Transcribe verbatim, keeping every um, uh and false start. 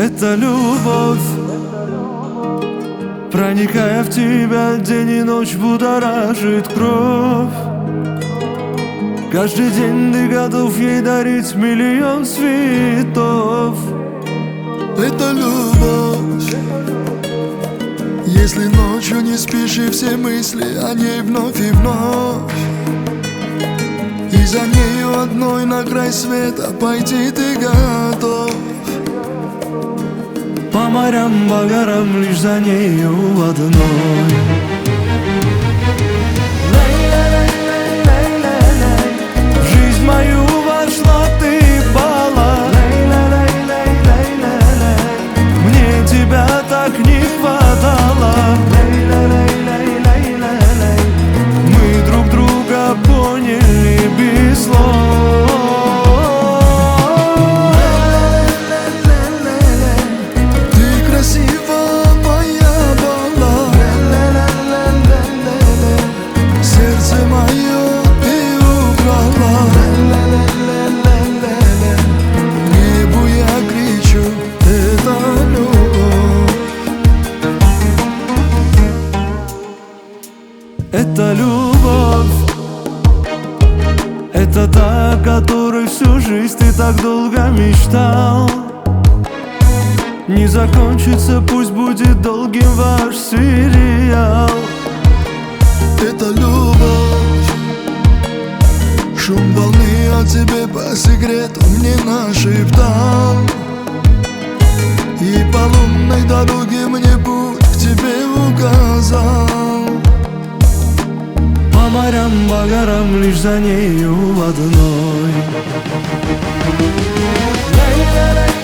Это любовь, проникая в тебя день и ночь, будоражит кровь. Каждый день ты готов ей дарить миллион цветов. Это любовь, если ночью не спишь и все мысли о ней вновь и вновь, и за нею одной на край света пойти ты готов. По морям, по горам, лишь за нею одной. В жизнь мою вошла ты, пала. Мне тебя так не хватало. Мы друг друга поняли без слов. Это любовь, это та, о которой всю жизнь ты так долго мечтал. Не закончится, пусть будет долгим ваш сериал. Это любовь, шум волны о тебе по секрету мне нашептал, и по лунной дороге мне путь к тебе указал. По морям, по горам, лишь за нею одной.